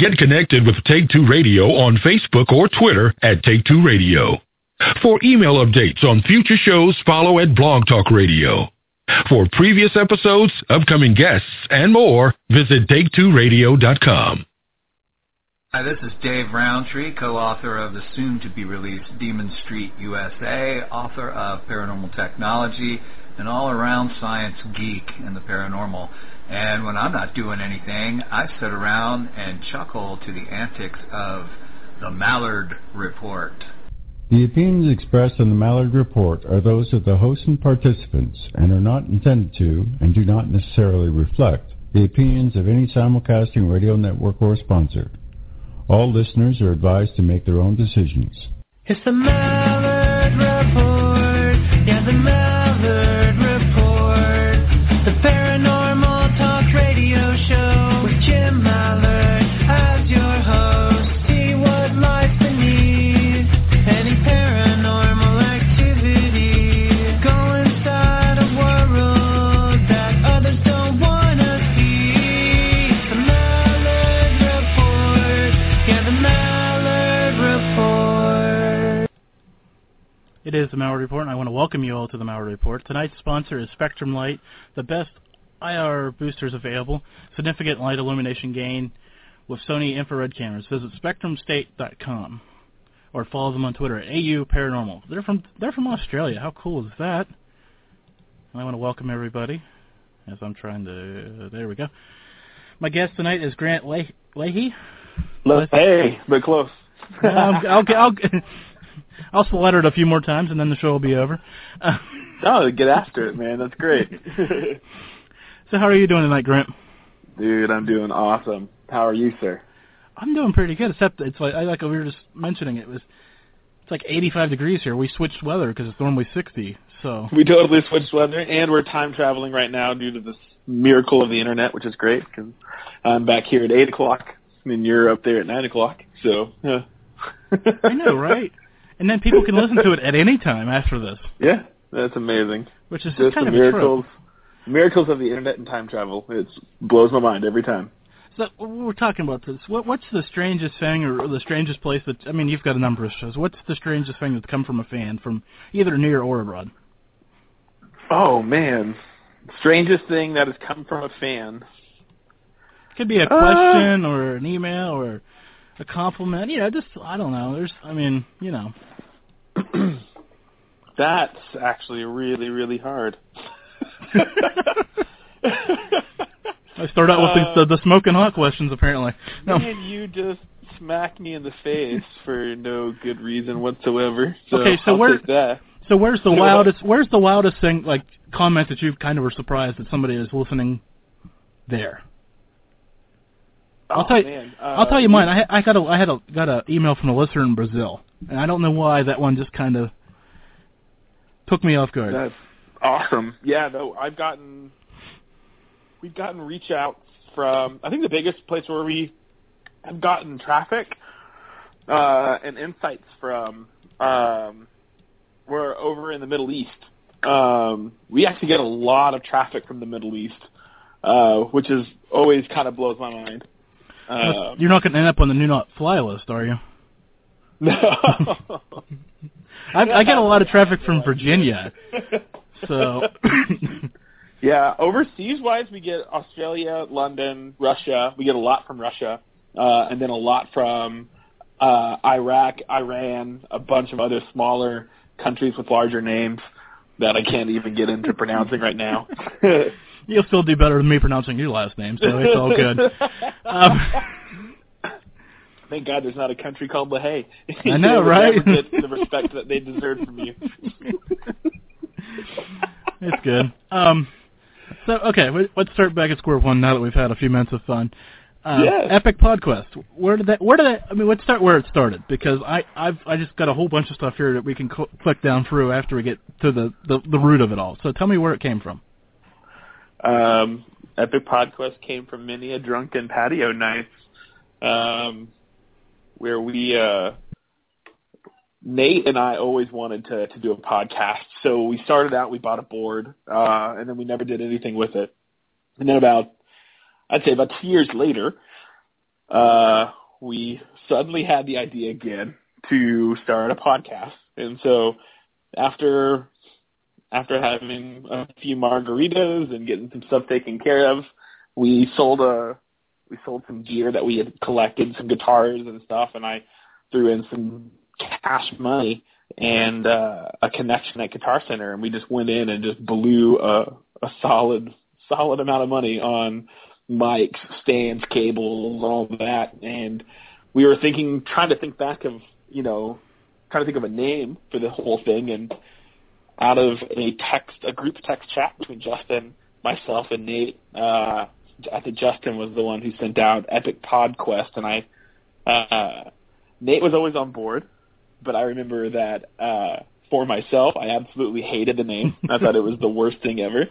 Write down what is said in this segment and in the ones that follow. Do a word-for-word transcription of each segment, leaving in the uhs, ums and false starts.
Get connected with Take Two Radio on Facebook or Twitter at Take Two Radio. For email updates on future shows, follow at Blog Talk Radio. For previous episodes, upcoming guests, and more, visit take two radio dot com. Hi, this is Dave Roundtree, co-author of the soon-to-be-released Demon Street U S A, author of Paranormal Technology, an all-around science geek in the paranormal. And when I'm not doing anything, I sit around and chuckle to the antics of the Mallard Report. The opinions expressed on the Mallard Report are those of the hosts and participants and are not intended to and do not necessarily reflect the opinions of any simulcasting radio network or sponsor. All listeners are advised to make their own decisions. It's the Mallard Report. Yeah, the Mallard Report. The paranormal talk radio show with Jim Mallard as your host. See what lies beneath any paranormal activity. Go inside a world that others don't want to see. It's the Mallard Report. Yeah, the Mallard Report. It is the Mallard Report, and I want to welcome you all to the Mallard Report. Tonight's sponsor is Spectrum Light, the best I R boosters available. Significant light illumination gain with Sony infrared cameras. Visit spectrum state dot com or follow them on Twitter at A U Paranormal. They're from they're from Australia. How cool is that? And I want to welcome everybody as I'm trying to. Uh, there we go. My guest tonight is Grant Le- Leahy. Le- hey, but close. um, I'll, I'll, I'll splatter it a few more times, and then the show will be over. Uh, oh, get after it, man. That's great. So how are you doing tonight, Grant? Dude, I'm doing awesome. How are you, sir? I'm doing pretty good, except it's like I like we were just mentioning it was it's like eighty-five degrees here. We switched weather because it's normally sixty. So we totally switched weather, and we're time traveling right now due to this miracle of the internet, which is great because I'm back here at eight o'clock, and you're up there at nine o'clock. So yeah. I know, right? And then people can listen to it at any time after this. Yeah, that's amazing. Which is just kind the of miracles. Miracles of the internet and time travel. It blows my mind every time. So we're talking about this. What, what's the strangest thing or the strangest place that, I mean, you've got a number of shows. What's the strangest thing that's come from a fan from either near or abroad? Oh, man. Strangest thing that has come from a fan. It could be a question uh, or an email or a compliment. You know, just, I don't know. There's, I mean, you know. That's actually really, really hard. I start out with uh, the, the smoking hot questions, apparently. No. Man, you just smacked me in the face for no good reason whatsoever. So okay, so I'll where, take that. So where's the wildest? Where's the wildest thing? Like comment that you kind of were surprised that somebody is listening there. I'll oh, tell you. Man. Uh, I'll tell you mine. I I got a I had a got a email from a listener in Brazil, and I don't know why that one just kind of took me off guard. That's awesome. Yeah, though I've gotten we've gotten reach outs from I think the biggest place where we have gotten traffic uh, and insights from um, we're over in the Middle East. Um, we actually get a lot of traffic from the Middle East, uh, which is always kind of blows my mind. Um, You're not going to end up on the Do Not Fly list, are you? No. I, I get a lot of traffic from Virginia. So, yeah, overseas-wise, we get Australia, London, Russia. We get a lot from Russia, uh, and then a lot from uh, Iraq, Iran, a bunch of other smaller countries with larger names that I can't even get into pronouncing right now. You'll still do better than me pronouncing your last name, so it's all good. Um, Thank God there's not a country called LaHaye. I know, right? They would never get the respect that they deserve from you. It's good. Um, so, okay, let's start back at square one now that we've had a few minutes of fun. Uh, yes. Epic PodQuest. Where did that? Where did that? I mean, let's start where it started because I, I've, I just got a whole bunch of stuff here that we can cl- click down through after we get to the, the, the root of it all. So, tell me where it came from. Um, Epic PodQuest came from many a drunken patio nights, um, where we, uh, Nate and I always wanted to, to do a podcast. So we started out, we bought a board, uh, and then we never did anything with it. And then about, I'd say about two years later, uh, we suddenly had the idea again to start a podcast. And so after after having a few margaritas and getting some stuff taken care of, we sold a we sold some gear that we had collected, some guitars and stuff, and I threw in some cash money and uh, a connection at Guitar Center, and we just went in and just blew a, a solid solid amount of money on mics, stands, cables, all of that. And we were thinking, trying to think back of, you know, trying to think of a name for the whole thing. And out of a text, a group text chat between Justin, myself, and Nate, uh, I think Justin was the one who sent out Epic PodQuest, and I, uh, Nate was always on board, but I remember that uh, for myself, I absolutely hated the name. I thought it was the worst thing ever.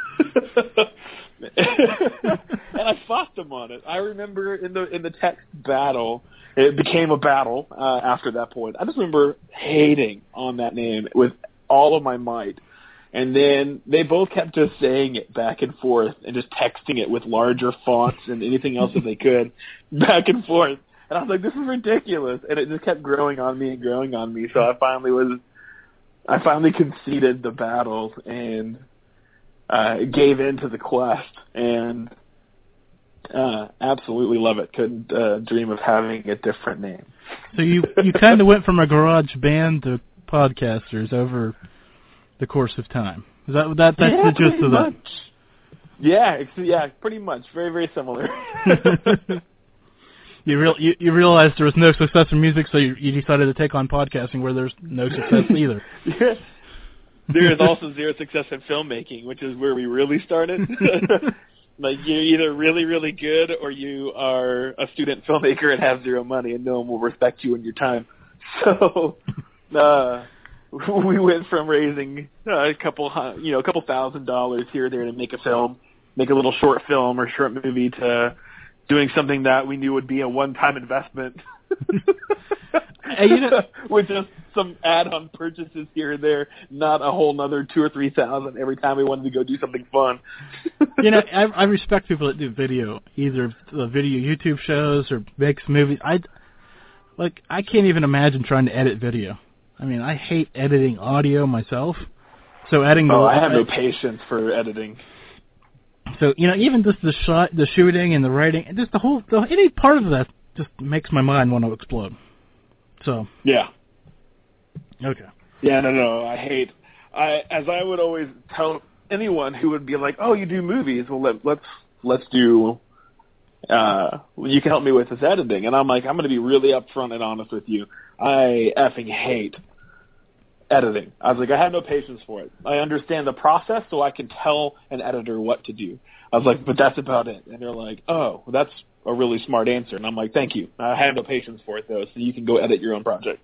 And I fought them on it. I remember in the in the text battle, it became a battle uh, after that point. I just remember hating on that name with all of my might. And then they both kept just saying it back and forth and just texting it with larger fonts and anything else that they could back and forth. And I was like, this is ridiculous. And it just kept growing on me and growing on me. So I finally was, I finally conceded the battle and uh, gave in to the quest. And uh, absolutely love it. Couldn't uh, dream of having a different name. So you, you kind of went from a garage band to podcasters over the course of time. Is that that that's yeah, the gist of that? Much. Yeah, it's, yeah, pretty much. Very, very similar. you real you, you realized there was no success in music, so you, you decided to take on podcasting where there's no success either. Yeah. There is also zero success in filmmaking, which is where we really started. Like, you're either really, really good or you are a student filmmaker and have zero money, and no one will respect you and your time. So, uh, we went from raising uh, a couple, you know, a couple thousand dollars here or there to make a film, make a little short film or short movie, to doing something that we knew would be a one-time investment, hey, you know, with just some add-on purchases here and there, not a whole nother two or three thousand every time we wanted to go do something fun. You know, I, I respect people that do video, either uh, video YouTube shows or makes movies. I like, I can't even imagine trying to edit video. I mean, I hate editing audio myself, so adding the... Oh, I have no patience for editing. So, you know, even just the shot, the shooting and the writing, just the whole, the, any part of that just makes my mind want to explode. So... Yeah. Okay. Yeah, no, no, I hate... I As I would always tell anyone who would be like, oh, you do movies, well, let, let's let's do... Uh, you can help me with this editing. And I'm like, I'm going to be really upfront and honest with you. I effing hate editing. I was like, I have no patience for it. I understand the process, so I can tell an editor what to do. I was like, but that's about it. And they're like, oh, well, that's a really smart answer. And I'm like, thank you. I have no patience for it, though, so you can go edit your own project.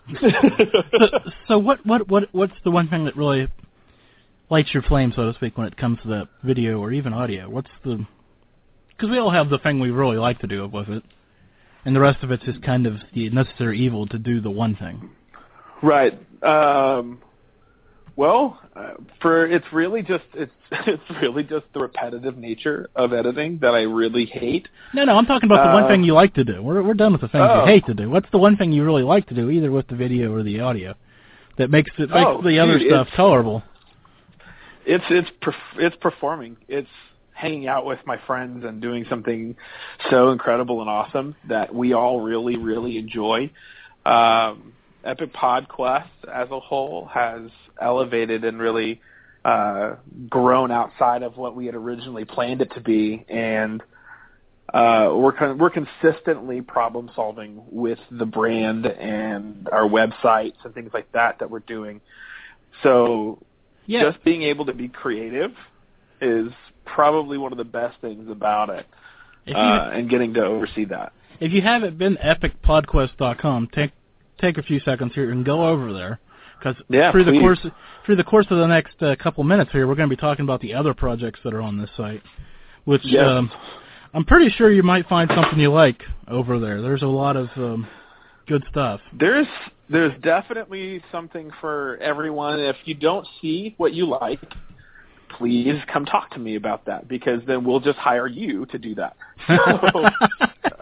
so, so what, what, what, what's the one thing that really lights your flame, so to speak, when it comes to the video or even audio? What's the... Because we all have the thing we really like to do with it, and the rest of it's just kind of the necessary evil to do the one thing. Right. Um, well, uh, for it's really just it's it's really just the repetitive nature of editing that I really hate. No, no, I'm talking about the uh, one thing you like to do. We're we're done with the things oh. you hate to do. What's the one thing you really like to do, either with the video or the audio, that makes it makes oh, the other dude, stuff tolerable? It's it's perf- it's performing. It's hanging out with my friends and doing something so incredible and awesome that we all really, really enjoy. Um, Epic PodQuest as a whole has elevated and really uh, grown outside of what we had originally planned it to be, and uh, we're con- we're consistently problem solving with the brand and our websites and things like that that we're doing. So yeah. just being able to be creative is probably one of the best things about it, uh, and getting to oversee that. If you haven't been to epic podquest dot com, take take a few seconds here and go over there, because yeah, through please. the course through the course of the next uh, couple minutes here, we're going to be talking about the other projects that are on this site, which yes. um, I'm pretty sure you might find something you like over there. There's a lot of um, good stuff. There's there's definitely something for everyone. If you don't see what you like, please come talk to me about that, because then we'll just hire you to do that. So,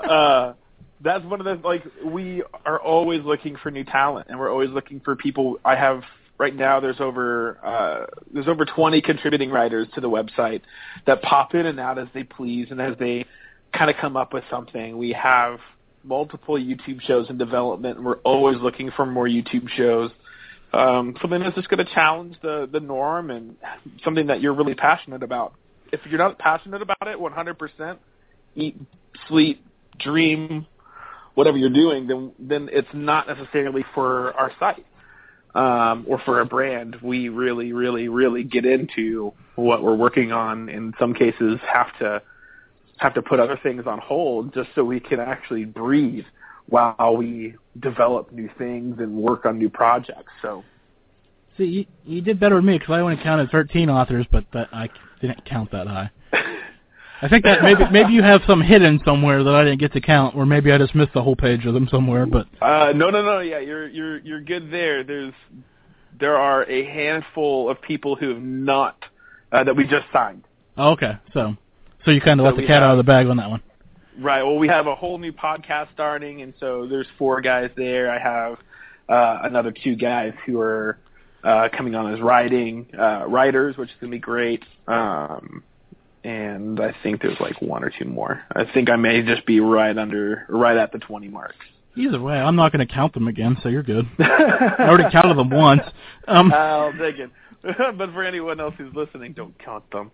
uh, that's one of the, like, we are always looking for new talent, and we're always looking for people. I have, right now, there's over, uh, there's over twenty contributing writers to the website that pop in and out as they please, and as they kind of come up with something. We have multiple YouTube shows in development, and we're always looking for more YouTube shows. Um, something that's just going to challenge the, the norm and something that you're really passionate about. If you're not passionate about it one hundred percent, eat, sleep, dream, whatever you're doing, then then it's not necessarily for our site um, or for a brand. We really, really, really get into what we're working on. In some cases, have to have to put other things on hold just so we can actually breathe while we develop new things and work on new projects. So, see, you, you did better than me because I only counted thirteen authors, but that, I didn't count that high. I think that maybe maybe you have some hidden somewhere that I didn't get to count, or maybe I just missed the whole page of them somewhere. But uh, no, no, no, yeah, you're you're you're good there. There's there are a handful of people who have not uh, that we just signed. Oh, okay, so so you kind of So let the we cat have- out of the bag on that one. Right. Well, we have a whole new podcast starting, and so there's four guys there. I have uh, another two guys who are uh, coming on as writing uh, writers, which is going to be great. Um, and I think there's like one or two more. I think I may just be right under, right at the twenty mark. Either way, I'm not going to count them again, so you're good. I already counted them once. Um, I'll dig it. But for anyone else who's listening, don't count them.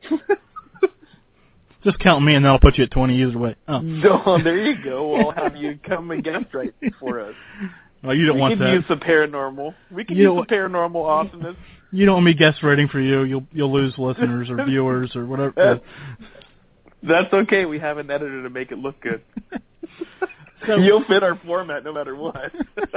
Just count me, and then I'll put you at twenty either way. Oh. No, there you go. We'll have you come and guest right for us. Well, you don't we want can that. use some paranormal. We can You use know some what- paranormal awesomeness. You don't want me guest rating for you. You'll you'll lose listeners or viewers or whatever. That's, that's okay. We have an editor to make it look good. So- You'll fit our format no matter what.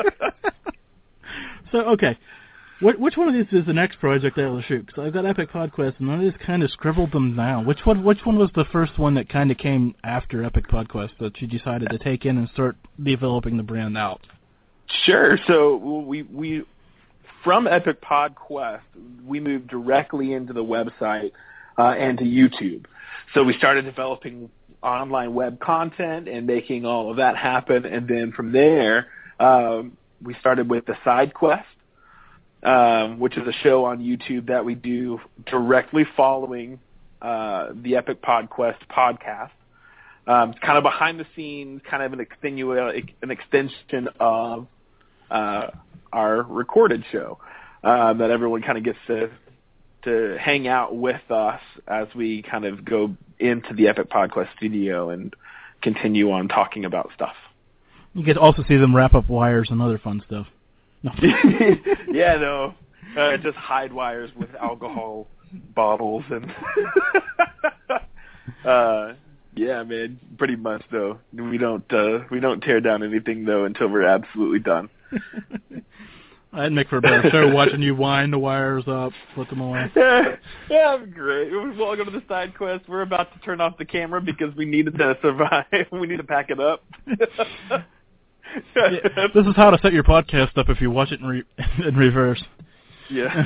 So okay, what, which one of these is the next project I will shoot? Because I've got Epic PodQuest, and I just kind of scribbled them down. Which one? Which one was the first one that kind of came after Epic PodQuest that you decided to take in and start developing the brand out? Sure. So we we from Epic PodQuest, we moved directly into the website uh, and to YouTube. So we started developing online web content and making all of that happen, and then from there, um, we started with the Side Quest, um, which is a show on YouTube that we do directly following uh, the Epic PodQuest podcast. Um, it's kind of behind the scenes, kind of an, extenu- an extension of uh, our recorded show uh, that everyone kind of gets to to hang out with us as we kind of go into the Epic PodQuest studio and continue on talking about stuff. You get to also see them wrap up wires and other fun stuff. No. Yeah, no, uh, just hide wires with alcohol bottles and. uh, yeah, man, pretty much though. We don't uh, we don't tear down anything though until we're absolutely done. I'd make for a better show watching you wind the wires up, put them away. Yeah, yeah, that's great. We'll all go to the side quest. We're about to turn off the camera because we needed to survive. We need to pack it up. Yeah, this is how to set your podcast up if you watch it in, re- in reverse. Yeah.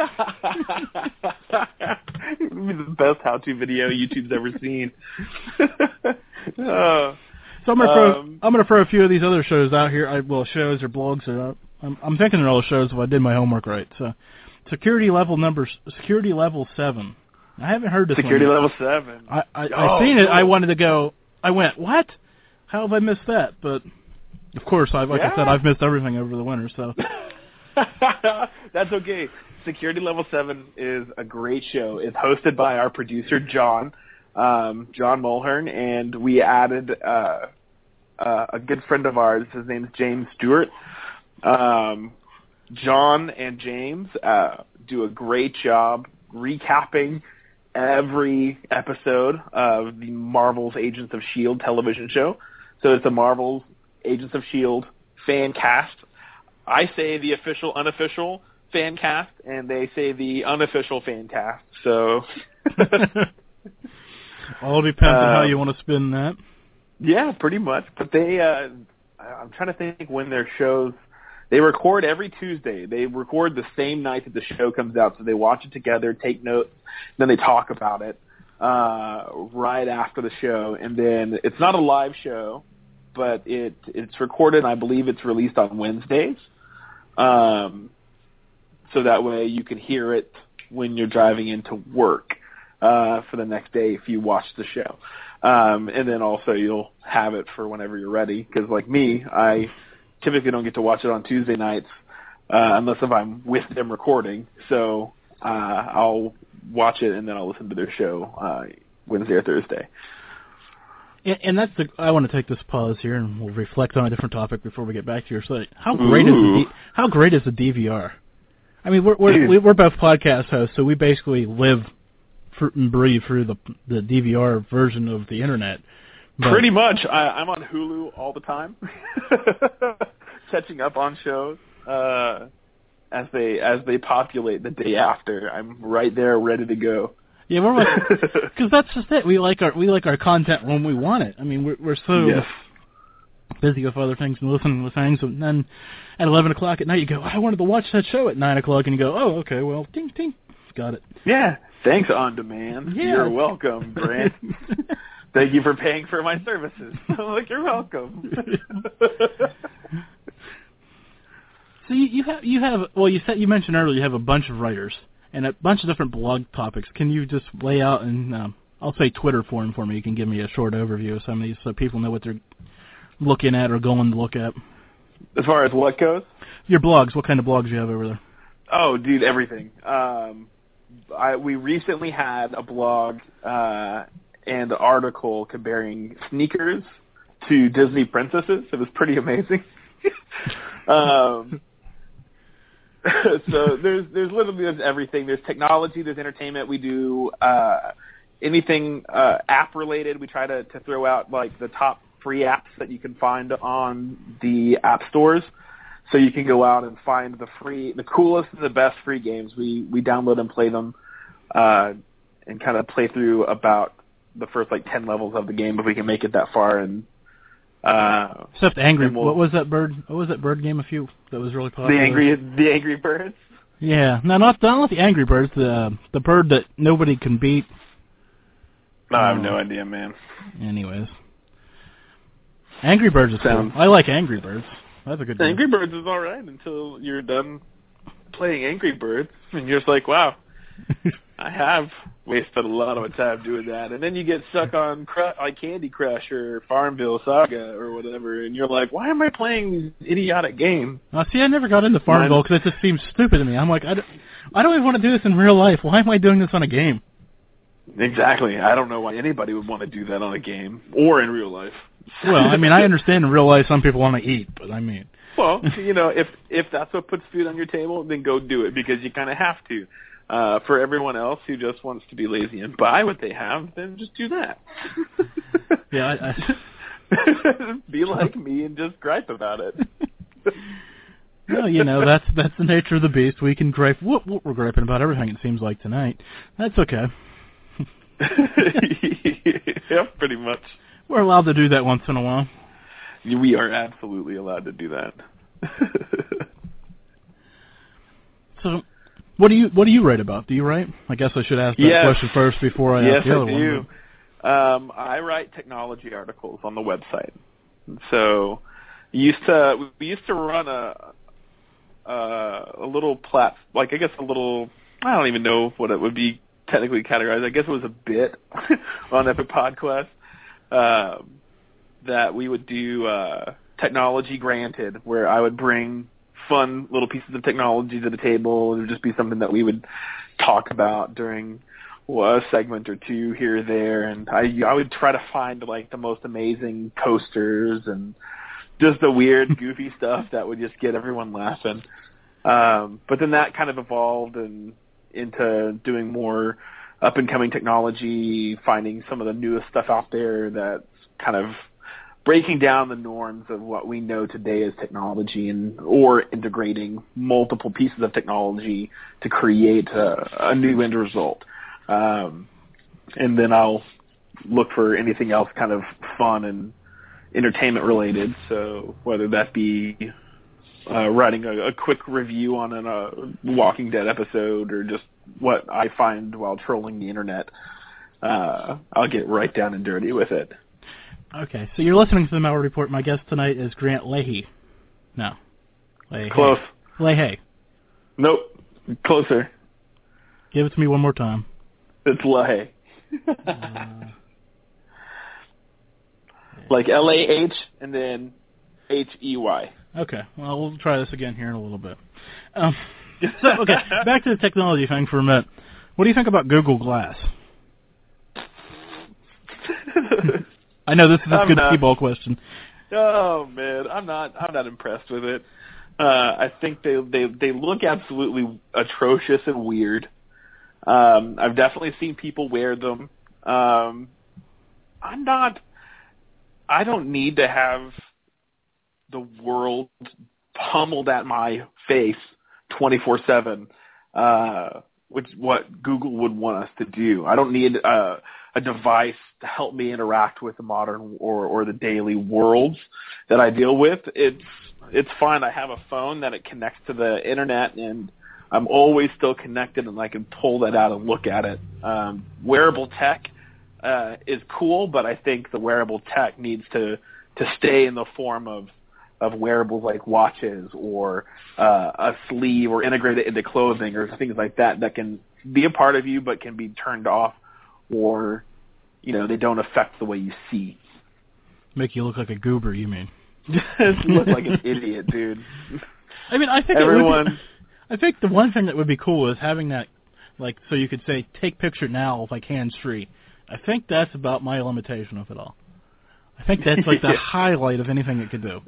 It would be the best how-to video YouTube's ever seen. uh, So I'm gonna throw um, I'm gonna throw a few of these other shows out here. I, well, shows or blogs. Or I'm, I'm thinking they're all shows if I did my homework right. So, security level number security level seven. I haven't heard this Security one yet. level seven. I I, Oh, I seen it. cool. I wanted to go. I went, what? How have I missed that? But of course, I like Yeah. I said, I've missed everything over the winter. So That's okay. Security Level seven is a great show. It's hosted by our producer, John, um, John Mulhern, and we added uh, uh, a good friend of ours. His name is James Stewart. Um, John and James uh, do a great job recapping every episode of the Marvel's Agents of S H I E L D television show. So it's the Marvel's Agents of S H I E L D fan cast. I say the official, unofficial fan cast, and they say the unofficial fan cast. So, all depends on how Um, you want to spin that. yeah, pretty much. But they, uh, I'm trying to think when their shows. They record every Tuesday. They record the same night that the show comes out, so they watch it together, take notes, then they talk about it uh, right after the show. And then it's not a live show. but it it's recorded, and I believe it's released on Wednesdays. Um, so that way you can hear it when you're driving into work uh, for the next day if you watch the show. Um, and then also you'll have it for whenever you're ready, because like me, I typically don't get to watch it on Tuesday nights uh, unless if I'm with them recording. So uh, I'll watch it and then I'll listen to their show uh, Wednesday or Thursday. And, and that's the. I want to take this pause here, and we'll reflect on a different topic before we get back to your site. How great Ooh. is the D, how great is the D V R? I mean, we're we're we're both podcast hosts, so we basically live and breathe through the the D V R version of the internet. But pretty much, I, I'm on Hulu all the time, catching up on shows uh, as they as they populate the day after. I'm right there, ready to go. Yeah, we're because that's just it. We like our we like our content when we want it. I mean, we're we're so yes. busy with other things and listening to things, and then at eleven o'clock at night, you go, I wanted to watch that show at nine o'clock, and you go, oh, okay, well, ding ding, got it. Yeah, thanks on demand. Yeah. You're welcome, Brent. Thank you for paying for my services. I'm like, you're welcome. So you, you have you have well, you said you mentioned earlier you have a bunch of writers and a bunch of different blog topics. Can you just lay out in, um, I'll say Twitter form for me? You can give me a short overview of some of these so people know what they're looking at or going to look at. As far as what goes? Your blogs. What kind of blogs do you have over there? Oh, dude, everything. Um, I, we recently had a blog uh, and an article comparing sneakers to Disney princesses. It was pretty amazing. um, so there's there's literally there's everything. There's technology. There's entertainment. We do uh, anything uh, app related. We try to, to throw out like the top free apps that you can find on the app stores. So you can go out and find the free, the coolest and the best free games. We we download and play them, uh, and kind of play through about the first like ten levels of the game if we can make it that far. And uh, except Angry, we'll, what was that bird? What was that bird game? A few that was really popular. The Angry, the Angry Birds. Yeah, no, not not the Angry Birds. The the bird that nobody can beat. No, I have no idea, man. Anyways, Angry Birds is cool. I like Angry Birds. That's a good game. Angry Birds is all right until you're done playing Angry Birds, and you're just like, wow, I have wasted a lot of my time doing that. And then you get stuck on Cru- like Candy Crush or Farmville Saga or whatever, and you're like, why am I playing these idiotic games? Uh, see, I never got into Farmville because it just seems stupid to me. I'm like, I don't, I don't even want to do this in real life. Why am I doing this on a game? Exactly. I don't know why anybody would want to do that on a game or in real life. Well, I mean, I understand in real life some people want to eat, but I mean... Well, you know, if if that's what puts food on your table, then go do it because you kind of have to. Uh, for everyone else who just wants to be lazy and buy what they have, then just do that. Yeah, I... I... Be like me and just gripe about it. Well, you know, that's that's the nature of the beast. We can gripe. What, what we're griping about everything, it seems like, tonight. That's okay. Yeah, pretty much. We're allowed to do that once in a while. We are absolutely allowed to do that. So, what do you what do you write about? Do you write? I guess I should ask that yes. question first before I yes, ask the other I do. one. Um, I write technology articles on the website. So, used to we used to run a a, a little plat like I guess a little I don't even know what it would be technically categorized. I guess it was a bit on Epic PodQuest. Um, that we would do uh, technology granted, where I would bring fun little pieces of technology to the table. It would just be something that we would talk about during well, a segment or two here or there, and I, I would try to find like the most amazing coasters and just the weird, goofy stuff that would just get everyone laughing. Um, but then that kind of evolved and into doing more up-and-coming technology, finding some of the newest stuff out there that's kind of breaking down the norms of what we know today as technology, and or integrating multiple pieces of technology to create a, a new end result. Um, and then I'll look for anything else kind of fun and entertainment-related, so whether that be uh, writing a, a quick review on a uh, Walking Dead episode or just what I find while trolling the internet, uh, I'll get right down and dirty with it. Okay, so you're listening to the Malware Report. My guest tonight is Grant Leahy. No. Leahy. Close. Leahy. Nope. Closer. Give it to me one more time. It's Leahy. uh, like L A H and then H E Y. Okay, well, we'll try this again here in a little bit. Um, so, okay, back to the technology thing for a minute. What do you think about Google Glass? I know this is a I'm good not. T-ball question. Oh man, I'm not. I'm not impressed with it. Uh, I think they they they look absolutely atrocious and weird. Um, I've definitely seen people wear them. Um, I'm not. I don't need to have the world pummeled at my face twenty-four seven, uh, which is what Google would want us to do. I don't need uh, a device to help me interact with the modern or, or the daily worlds that I deal with. It's it's fine. I have a phone that it connects to the internet, and I'm always still connected, and I can pull that out and look at it. Um, wearable tech uh, is cool, but I think the wearable tech needs to, to stay in the form of of wearables like watches or uh, a sleeve or integrated into clothing or things like that that can be a part of you but can be turned off, or, you know, they don't affect the way you see. Make you look like a goober, you mean? You look like an idiot, dude. I mean, I think Everyone... It would be, I think the one thing that would be cool is having that, like, so you could say, take picture now, like hands-free. I think that's about my limitation of it all. I think that's like the yeah. highlight of anything it could do.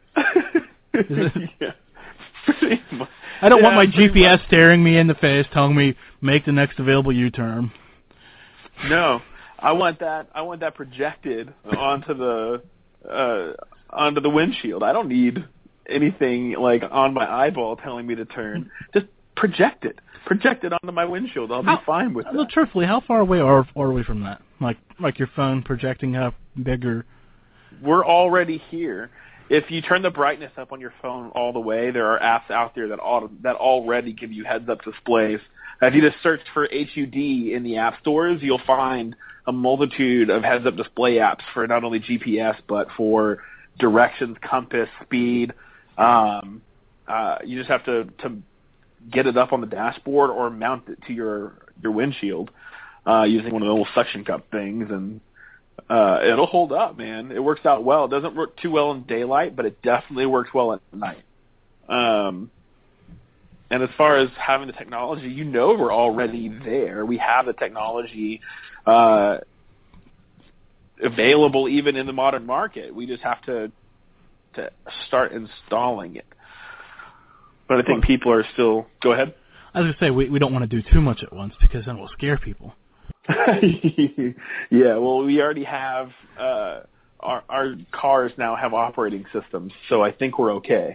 yeah. I don't yeah, want my G P S much. staring me in the face, telling me make the next available U-turn. No, I want that. I want that projected onto the uh, onto the windshield. I don't need anything like on my eyeball telling me to turn. Just project it. Project it onto my windshield. I'll be how, fine with that. Well, truthfully, how far away are are we from that? Like like your phone projecting up bigger. We're already here. If you turn the brightness up on your phone all the way, there are apps out there that auto, that already give you heads-up displays. If you just search for H U D in the app stores, you'll find a multitude of heads-up display apps for not only G P S but for directions, compass, speed. Um, uh, you just have to, to get it up on the dashboard or mount it to your your windshield uh, using one of the little suction cup things, and Uh, it'll hold up, man. It works out well. It doesn't work too well in daylight, but it definitely works well at night. Um, and as far as having the technology, you know we're already there. We have the technology uh, available even in the modern market. We just have to to start installing it. But I think people are still... Go ahead. I was going to say, we, we don't want to do too much at once because then we'll scare people. Yeah, well, we already have uh, our our cars now have operating systems, so I think we're okay.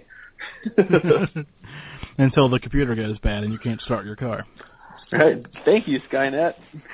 Until the computer goes bad and you can't start your car. Right. Thank you, Skynet.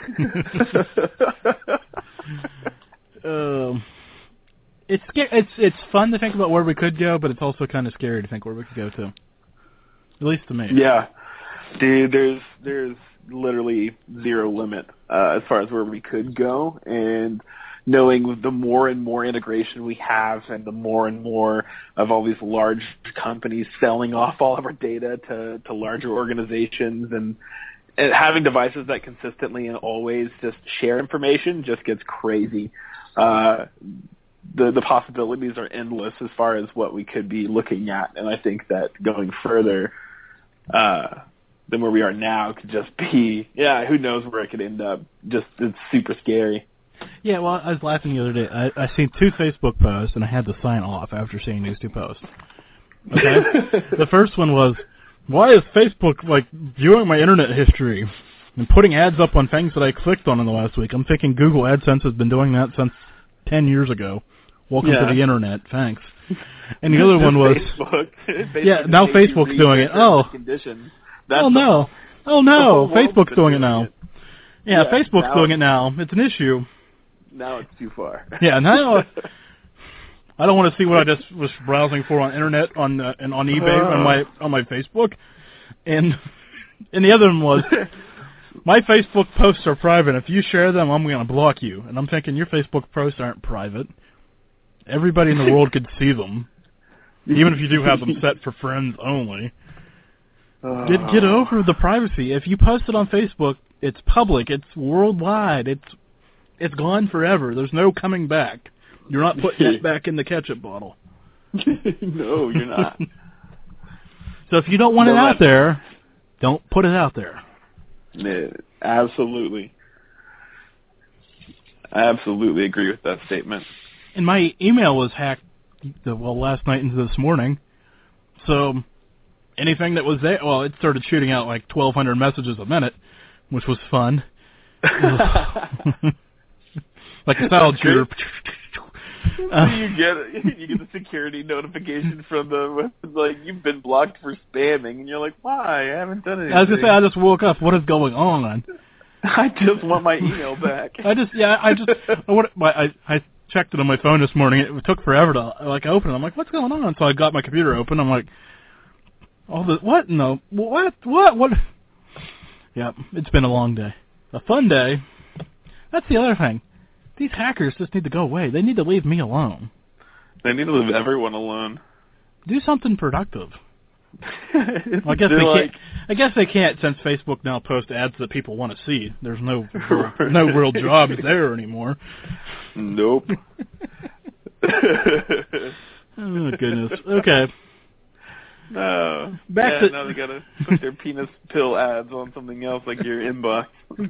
um, it's it's it's fun to think about where we could go, but it's also kind of scary to think where we could go to. At least to me. Yeah, dude. There's there's literally zero limit uh, as far as where we could go, and knowing the more and more integration we have and the more and more of all these large companies selling off all of our data to, to larger organizations, and, and having devices that consistently and always just share information just gets crazy. Uh, the, the possibilities are endless as far as what we could be looking at, and I think that going further uh, than where we are now could just be, yeah, who knows where it could end up. Just, it's super scary. Yeah, well, I was laughing the other day. I, I seen two Facebook posts, and I had to sign off after seeing these two posts. Okay? The first one was, why is Facebook, like, viewing my internet history and putting ads up on things that I clicked on in the last week? I'm thinking Google AdSense has been doing that since ten years ago. Welcome Yeah. to the internet. Thanks. And the other one was, Facebook. Facebook yeah, now just makes you Facebook's read doing it. terms Oh. and conditions. That's oh, the- no. Oh, the no. whole world's Facebook's been doing it now. it. Yeah, Yeah, Facebook's now doing it's- it now. It's an issue. Now it's too far. Yeah, now I don't want to see what I just was browsing for on internet on uh, and on eBay Uh. on my on my Facebook, and and the other one was my Facebook posts are private. If you share them, I'm going to block you. And I'm thinking your Facebook posts aren't private. Everybody in the world could see them, even if you do have them set for friends only. Uh, get get over the privacy. If you post it on Facebook, it's public. It's worldwide. It's it's gone forever. There's no coming back. You're not putting it back in the ketchup bottle. No, you're not. So if you don't want no, it out there, don't put it out there. Yeah, absolutely. I absolutely agree with that statement. And my email was hacked, well, last night into this morning. So anything that was there, well, it started shooting out like twelve hundred messages a minute, which was fun. Like a style shooter. Uh, you get you get the security notification from the like you've been blocked for spamming, and you're like, why? I haven't done anything. I was gonna say I just woke up. What is going on? I just want my email back. I just yeah I just I, what, my, I I checked it on my phone this morning. It took forever to like open it. I'm like, what's going on? So I got my computer open. I'm like, all the what? No, what what what? Yeah, it's been a long day, a fun day. That's the other thing. These hackers just need to go away. They need to leave me alone. They need to leave everyone alone. Do something productive. Well, I guess they like... can't. I guess they can't since Facebook now posts ads that people want to see. There's no no real jobs there anymore. Nope. Oh goodness. Okay. No. Back yeah, to now they gotta put their penis pill ads on something else like your inbox.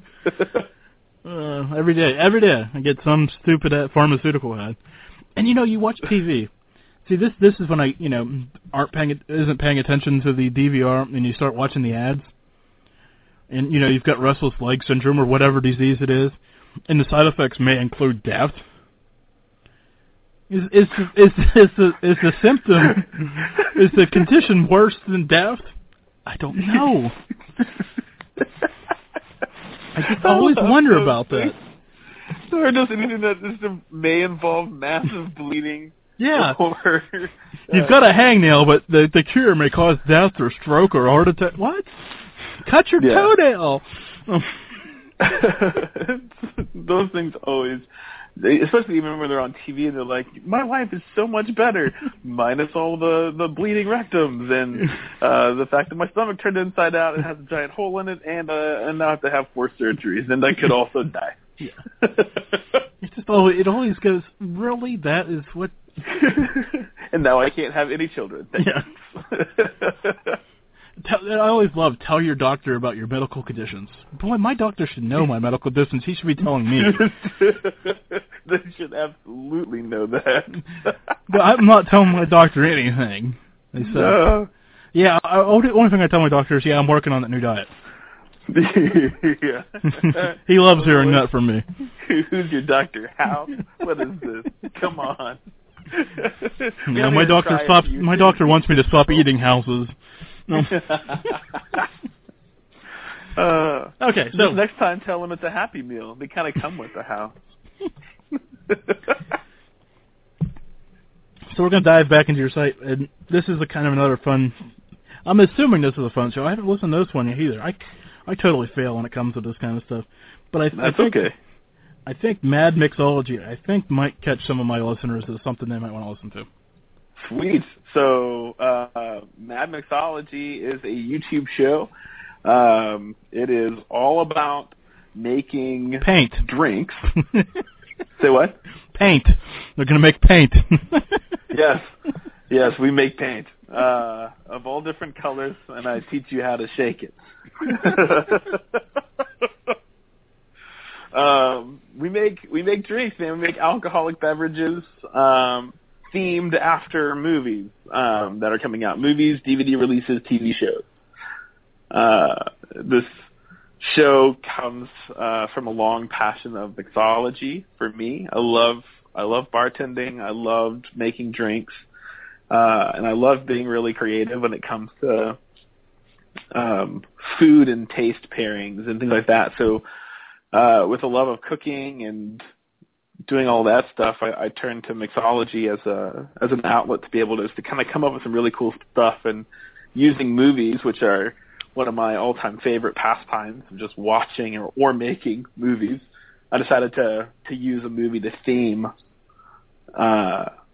Uh, every day, every day, I get some stupid ad, pharmaceutical ad, and you know, you watch T V. See, this this is when I, you know, aren't paying isn't paying attention to the D V R, and you start watching the ads, and you know, you've got restless leg syndrome or whatever disease it is, and the side effects may include death. Is is is is the is the symptom is the condition worse than death? I don't know. I just always wonder about that. Or just anything that just may involve massive bleeding. Yeah. Or, uh, You've got a hangnail, but the the cure may cause death or stroke or heart attack. What? Cut your yeah. toenail. Those things always, especially even when they're on T V and they're like, my life is so much better, minus all the, the bleeding rectums and uh, the fact that my stomach turned inside out and has a giant hole in it, and uh, and now I have to have four surgeries, and I could also die. Yeah. It's just always, it always goes, really? That is what... And now I can't have any children. Thanks. Yeah. I always love, tell your doctor about your medical conditions. Boy, my doctor should know my medical conditions. He should be telling me. They should absolutely know that. But I'm not telling my doctor anything. They said, no. Yeah, I, the only thing I tell my doctor is, yeah, I'm working on that new diet. Yeah. He loves hearing that from me. Who's your doctor? How? What is this? Come on. Yeah, my doctor stopped. My doctor wants me to stop eating houses. No. uh, okay, so next time tell them it's a Happy Meal. They kind of come with the house. So we're going to dive back into your site, and this is a kind of another fun... I'm assuming this is a fun show. I haven't listened to this one either. I, I totally fail when it comes to this kind of stuff. But I, That's I think, okay. I think Mad Mixology, I think, might catch some of my listeners as something they might want to listen to. Sweet. So, uh, Mad Mixology is a YouTube show. Um, it is all about making paint drinks. Say what? Paint. They're going to make paint. Yes. Yes, we make paint uh, of all different colors, and I teach you how to shake it. um, we make we make drinks, and we make alcoholic beverages um, themed after movies um, that are coming out. Movies, D V D releases, T V shows. Uh, this show comes uh, from a long passion of mixology for me. I love I love bartending. I loved making drinks. Uh, and I love being really creative when it comes to um, food and taste pairings and things like that. So uh, with a love of cooking and doing all that stuff, I, I turned to mixology as a as an outlet to be able to, to kind of come up with some really cool stuff. And using movies, which are one of my all-time favorite pastimes, of just watching or, or making movies, I decided to, to use a movie to theme uh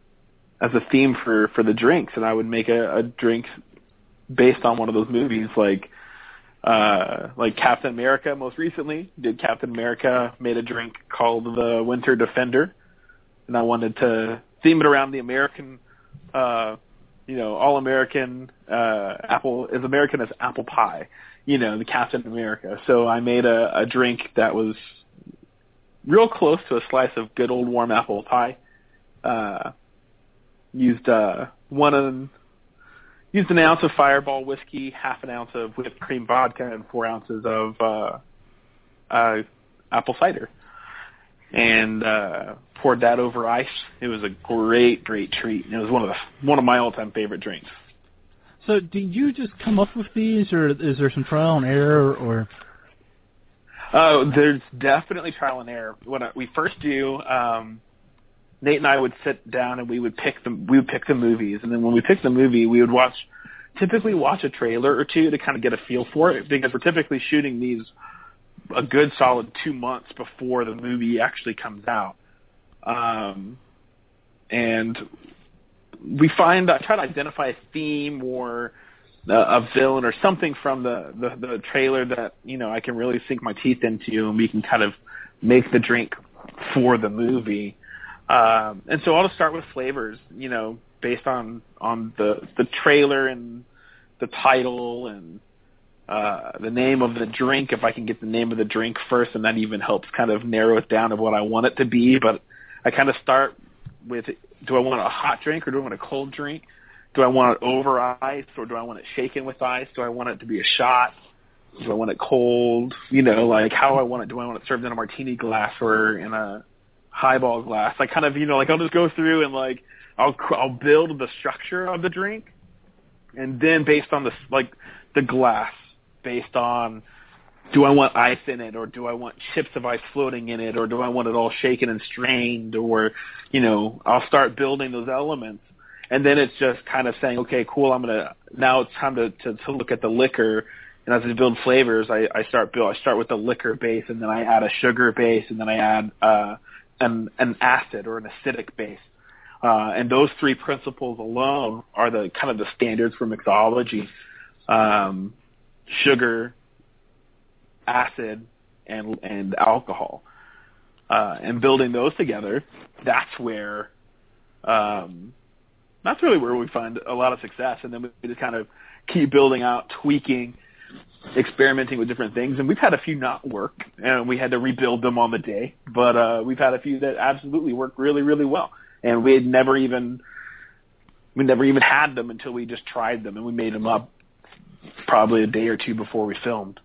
as a theme for, for the drinks, and I would make a, a drink based on one of those movies, like uh, like Captain America. Most recently, did Captain America made a drink called the Winter Defender, and I wanted to theme it around the American, uh, you know, all American uh, apple as American as apple pie, you know, the Captain America. So I made a, a drink that was real close to a slice of good old warm apple pie. Uh, used uh, one of used an ounce of Fireball whiskey, half an ounce of whipped cream vodka, and four ounces of uh, uh, apple cider, and uh, poured that over ice. It was a great, great treat. It was one of the one of my all-time favorite drinks. So, did you just come up with these, or is there some trial and error, or? Uh, there's definitely trial and error. When I, we first do. Um, Nate and I would sit down and we would pick the we would pick the movies, and then when we picked the movie, we would watch typically watch a trailer or two to kind of get a feel for it, because we're typically shooting these a good solid two months before the movie actually comes out, um, and we find I try to identify a theme or a, a villain or something from the, the the trailer that you know I can really sink my teeth into, and we can kind of make the drink for the movie. Um, and so I'll just start with flavors, you know, based on, on the, the trailer and the title and uh, the name of the drink. If I can get the name of the drink first, and that even helps kind of narrow it down of what I want it to be. But I kind of start with, do I want a hot drink or do I want a cold drink? Do I want it over ice or do I want it shaken with ice? Do I want it to be a shot? Do I want it cold? You know, like how I want it. Do I want it served in a martini glass or in a highball glass? I kind of, you know, like I'll just go through and like I'll I'll build the structure of the drink, and then based on the like the glass, based on do I want ice in it or do I want chips of ice floating in it or do I want it all shaken and strained, or you know I'll start building those elements, and then it's just kind of saying, okay, cool, I'm gonna now it's time to to, to look at the liquor. And as I build flavors, I, I start build I start with the liquor base, and then I add a sugar base, and then I add uh An, an acid or an acidic base, uh, and those three principles alone are the kind of the standards for mixology: um, sugar, acid, and and alcohol. Uh, and building those together, that's where um, that's really where we find a lot of success. And then we just kind of keep building out, tweaking, experimenting with different things, and we've had a few not work, and we had to rebuild them on the day. But uh, we've had a few that absolutely work really, really well, and we had never even we never even had them until we just tried them, and we made them up probably a day or two before we filmed.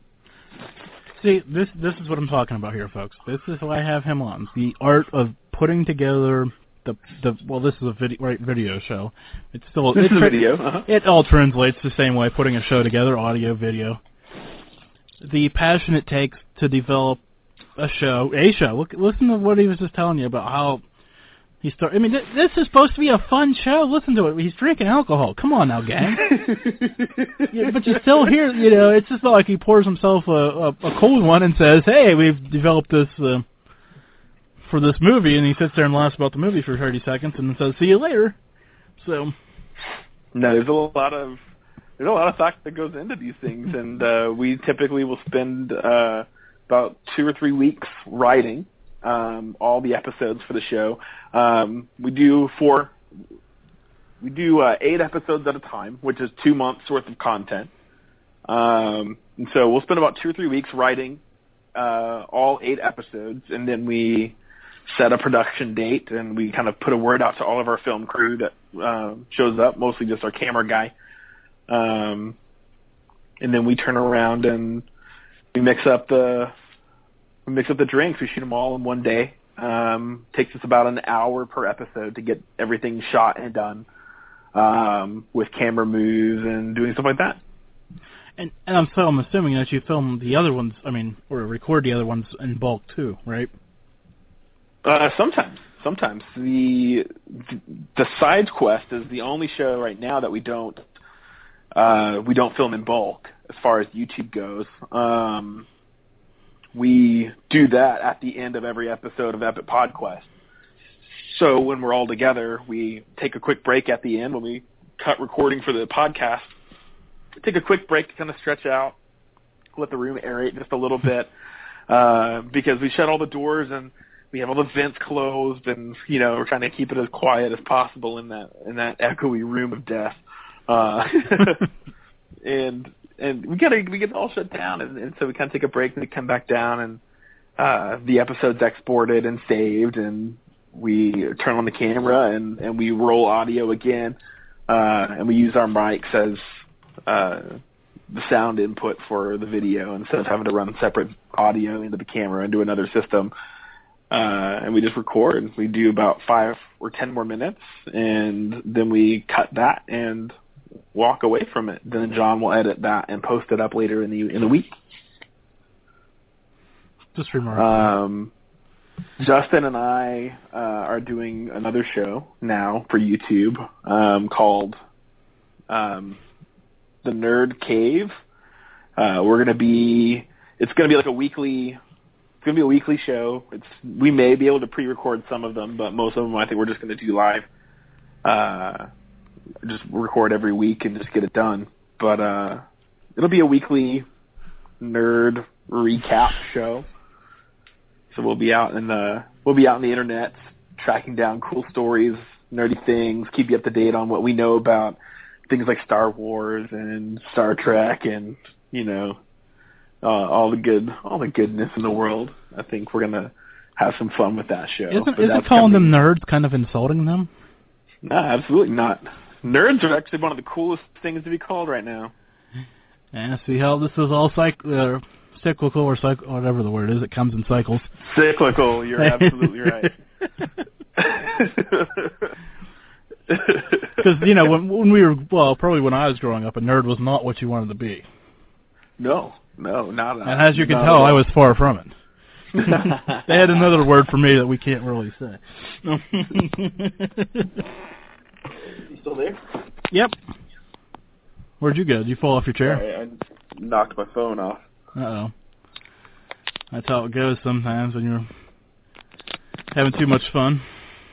See, this this is what I'm talking about here, folks. This is why I have him on. The art of putting together the the well, this is a video right, video show. It's still this it's is a video. Uh-huh. It all translates the same way. Putting a show together, audio, video. The passion it takes to develop a show, a show. Look, listen to what he was just telling you about how he started. I mean, th- this is supposed to be a fun show. Listen to it. He's drinking alcohol. Come on now, gang. Yeah, but you still hear, you know, it's just not like he pours himself a, a, a cold one and says, "Hey, we've developed this." Uh, for this movie, and he sits there and laughs about the movie for thirty seconds and then says, "See you later." So, no, there's a lot of there's a lot of thought that goes into these things, and uh, we typically will spend uh, about two or three weeks writing um, all the episodes for the show. Um, we do four, we do uh, eight episodes at a time, which is two months worth of content. Um, and so we'll spend about two or three weeks writing uh, all eight episodes, and then we set a production date, and we kind of put a word out to all of our film crew that uh, shows up, mostly just our camera guy. Um, and then we turn around and we mix up the we mix up the drinks. We shoot them all in one day. Um, takes us about an hour per episode to get everything shot and done um, with camera moves and doing stuff like that. And, and I'm so I'm assuming that you film the other ones, I mean, or record the other ones in bulk too, right? Uh, sometimes, sometimes the the Side Quest is the only show right now that we don't uh, we don't film in bulk as far as YouTube goes. Um, we do that at the end of every episode of Epic PodQuest. so when we're all together, we take a quick break at the end when we cut recording for the podcast. Take a quick break to kind of stretch out, let the room aerate just a little bit, uh, because we shut all the doors and we have all the vents closed, and you know we're trying to keep it as quiet as possible in that in that echoey room of death. Uh, and and we get we get all shut down, and, and so we kind of take a break and we come back down, and uh, the episode's exported and saved, and we turn on the camera and, and we roll audio again, uh, and we use our mics as uh, the sound input for the video instead of having to run separate audio into the camera into another system. Uh, and we just record. We do about five or ten more minutes, and then we cut that and walk away from it. Then John will edit that and post it up later in the in the week. Just remarkable. Um, Justin and I uh, are doing another show now for YouTube um, called um, The Nerd Cave. Uh, we're going to be, it's going to be like a weekly, it's going to be a weekly show. It's we may be able to pre-record some of them, but most of them I think we're just going to do live. Uh, just record every week and just get it done. But uh, it'll be a weekly nerd recap show. So we'll be out in the we'll be out in the internet tracking down cool stories, nerdy things, keep you up to date on what we know about things like Star Wars and Star Trek, and you know uh, all the good all the goodness in the world. I think we're gonna have some fun with that show. Isn't, isn't calling them nerds kind of insulting them? No, absolutely not. Nerds are actually one of the coolest things to be called right now. Yeah, see how this is all psych. Uh, cyclical or cyc- whatever the word is, it comes in cycles. Cyclical, you're absolutely right. Because, you know, when, when we were, well, probably when I was growing up, a nerd was not what you wanted to be. No, no, not at all. And as you can tell, I was far from it. They had another word for me that we can't really say. You still there? Yep. Where'd you go? Did you fall off your chair? Sorry, I knocked my phone off. Uh-oh. That's how it goes sometimes when you're having too much fun.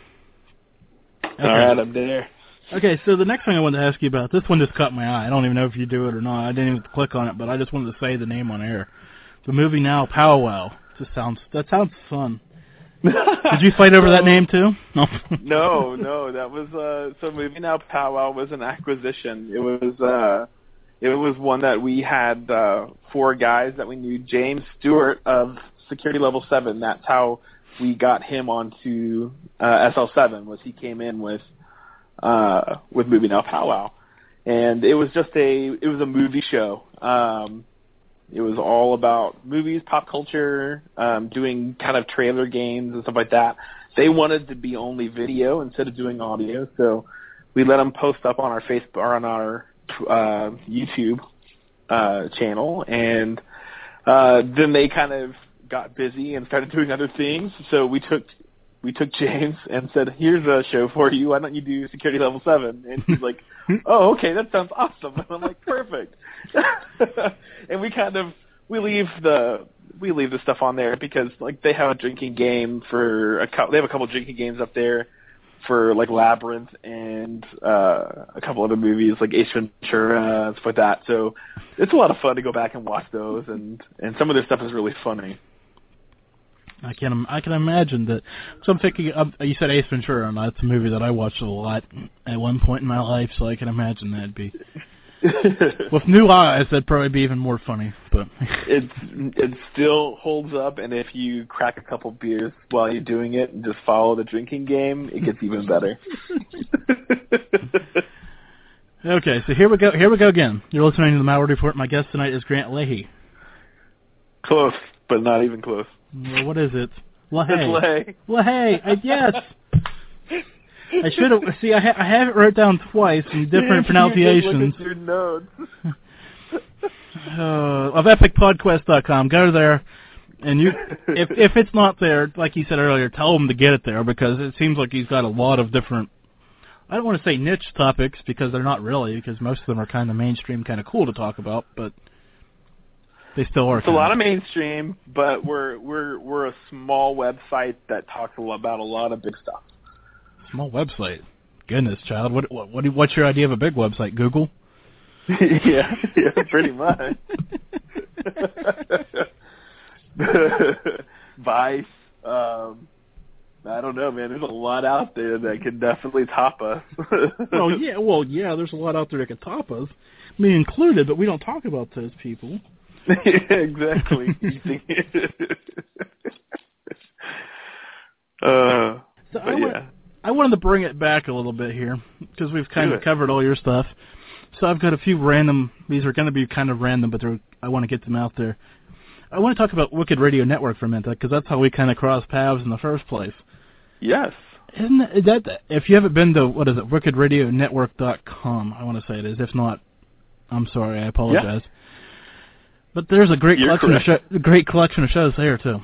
Okay. All right, I'm there. Okay, so the next thing I wanted to ask you about, this one just caught my eye. I don't even know if you do it or not. I didn't even click on it, but I just wanted to say the name on air. The Movie Now Powwow. Just sounds that sounds fun. Did you fight over so, that name too? No. no, no. That was uh, so Movie Now Powwow was an acquisition. It was uh, it was one that we had uh, four guys that we knew. James Stewart of Security Level Seven. That's how we got him onto uh, S L seven. Was he came in with uh, with Movie Now Powwow, and it was just a it was a movie show. Um, It was all about movies, pop culture, um, doing kind of trailer games and stuff like that. They wanted to be only video instead of doing audio, so we let them post up on our Facebook or on our uh, YouTube uh, channel, and uh, then they kind of got busy and started doing other things. So we took we took James and said, "Here's a show for you. Why don't you do Security Level Seven?" And he's like, "Oh, okay, that sounds awesome." And I'm like, "Perfect." And we kind of we leave the we leave the stuff on there because like they have a drinking game for a couple. They have a couple of drinking games up there for like Labyrinth and uh, a couple other movies like Ace Ventura and stuff like that. So it's a lot of fun to go back and watch those, and and some of their stuff is really funny. I can I can imagine that. So I'm thinking, of, you said Ace Ventura, and that's a movie that I watched a lot at one point in my life. So I can imagine that'd be with new eyes. That'd probably be even more funny. But it's it still holds up, and if you crack a couple beers while you're doing it and just follow the drinking game, it gets even better. Okay, so here we go. Here we go again. You're listening to the Malward Report. My guest tonight is Grant Leahy. Close, but not even close. Well, what is it? Leahy. It's Leahy. Leahy. I, yes. I should have. See, I, ha- I have it wrote down twice in different pronunciations. Look at your notes. uh, of epic pod quest dot com. Go there, and you. If if it's not there, like you said earlier, tell him to get it there because it seems like he's got a lot of different. I don't want to say niche topics because they're not really, because most of them are kind of mainstream, kind of cool to talk about, but. They still are. It's a lot of mainstream, but we're we're we're a small website that talks a lot about a lot of big stuff. Small website. Goodness, child. What, what, what what's your idea of a big website? Google? yeah, yeah, pretty much. Vice. Um, I don't know, man. There's a lot out there that can definitely top us. well, yeah, well, yeah. There's a lot out there that can top us, me included. But we don't talk about those people. exactly. uh, so I, want, yeah. I wanted to bring it back a little bit here because we've kind of covered all your stuff. So I've got a few random. These are going to be kind of random, but I want to get them out there. I want to talk about Wicked Radio Network for a minute because that's how we kind of crossed paths in the first place. Yes. Isn't that, is that if you haven't been to what is it, wicked radio network dot com? I want to say it is. If not, I'm sorry. I apologize. Yeah. But there's a great You're collection correct. of show, great collection of shows there too.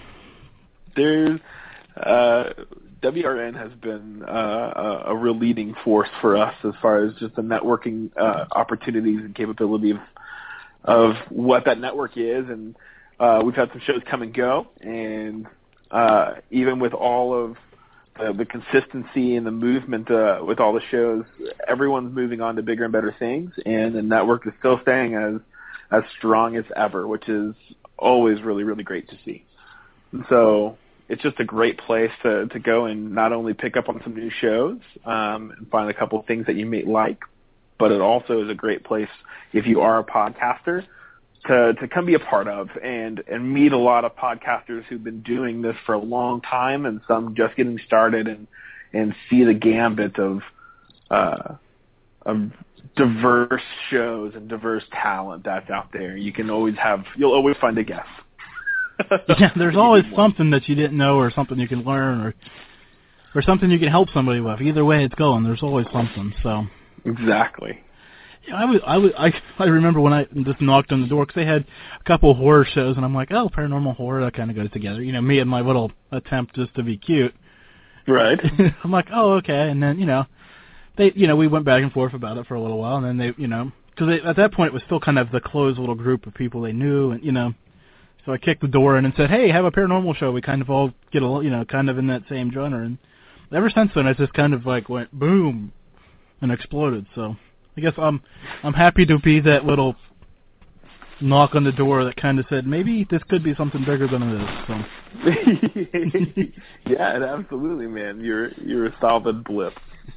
There's uh, W R N has been uh, a real leading force for us as far as just the networking uh, opportunities and capability of, of what that network is, and uh, we've had some shows come and go, and uh, even with all of the, the consistency and the movement uh, with all the shows, everyone's moving on to bigger and better things, and the network is still staying as as strong as ever, which is always really, really great to see. And so it's just a great place to, to go and not only pick up on some new shows um, and find a couple of things that you may like, but it also is a great place if you are a podcaster to, to come be a part of and, and meet a lot of podcasters who've been doing this for a long time and some just getting started and, and see the gambit of, uh, of diverse shows and diverse talent that's out there. You can always have, you'll always find a guest. yeah, there's always something that you didn't know or something you can learn or or something you can help somebody with. Either way it's going, there's always something. So exactly. Yeah, I was, I was, I, I remember when I just knocked on the door because they had a couple of horror shows, and I'm like, oh, paranormal horror, that kind of goes together. You know, me and my little attempt just to be cute. Right. I'm like, oh, okay, and then you know, they, you know, we went back and forth about it for a little while, and then they, you know, because at that point it was still kind of the closed little group of people they knew, and you know. So I kicked the door in and said, hey, have a paranormal show. We kind of all get, a, you know, kind of in that same genre. And ever since then, it just kind of like went boom and exploded. So I guess I'm I'm happy to be that little knock on the door that kind of said, maybe this could be something bigger than it is. So. yeah, absolutely, man. You're, you're a solid blip.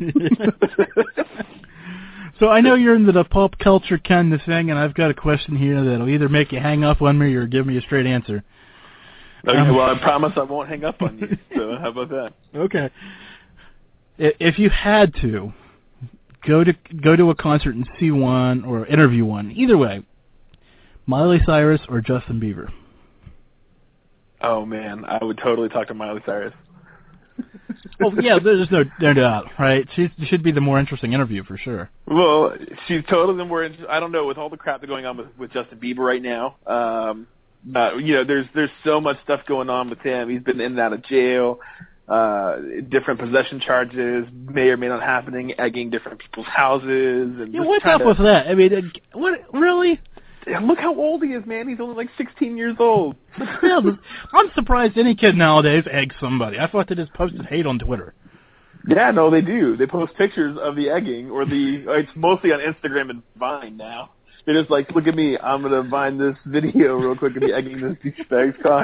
So I know you're into the pop culture kind of thing, and I've got a question here that'll either make you hang up on me or give me a straight answer. Okay, um, well, I promise I won't hang up on you, so how about that? Okay. If you had to go to go to a concert and see one or interview one, either way, Miley Cyrus or Justin Bieber? Oh, man, I would totally talk to Miley Cyrus. Well, yeah, there's no, no doubt, right? She should be the more interesting interview for sure. Well, she's totally the more interesting. I don't know, with all the crap that's going on with, with Justin Bieber right now, um, uh, you know, there's there's so much stuff going on with him. He's been in and out of jail, uh, different possession charges may or may not happening, egging different people's houses. And yeah, what's up to, with that? I mean, what really? Look how old he is, man. He's only like sixteen years old. But still, I'm surprised any kid nowadays eggs somebody. I thought they just posted hate on Twitter. Yeah, no, they do. They post pictures of the egging, or the, it's mostly on Instagram and Vine now. They're just like, look at me, I'm going to Vine this video real quick of me egging this douchebag's car.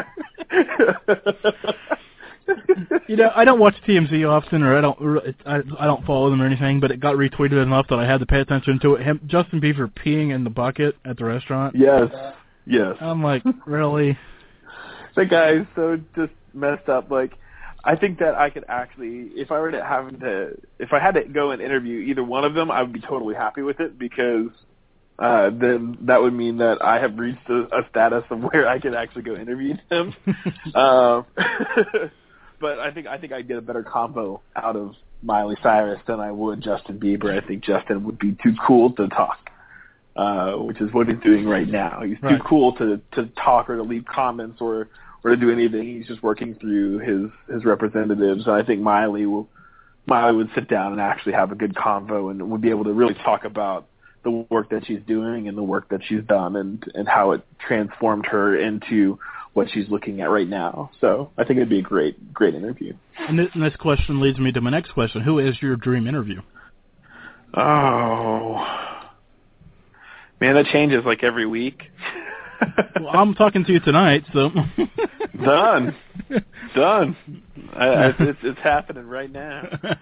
You know, I don't watch T M Z often, or I don't, I, I don't follow them or anything. But it got retweeted enough that I had to pay attention to it. Him, Justin Bieber peeing in the bucket at the restaurant. Yes, yes. I'm like, really? The guy is so just messed up. Like, I think that I could actually, if I were to have to, if I had to go and interview either one of them, I would be totally happy with it because uh, then that would mean that I have reached a, a status of where I could actually go interview them. uh, But I think I think I'd get a better combo out of Miley Cyrus than I would Justin Bieber. I think Justin would be too cool to talk, uh, which is what he's doing right now. He's right. too cool to, to talk or to leave comments or, or to do anything. He's just working through his, his representatives. And I think Miley will Miley would sit down and actually have a good convo and would be able to really talk about the work that she's doing and the work that she's done and, and how it transformed her into what she's looking at right now. So I think it'd be a great, great interview. And this, and this question leads me to my next question. Who is your dream interview? Oh, man, that changes like every week. Well, I'm talking to you tonight, so. Done. Done. I, I, it's, it's happening right now.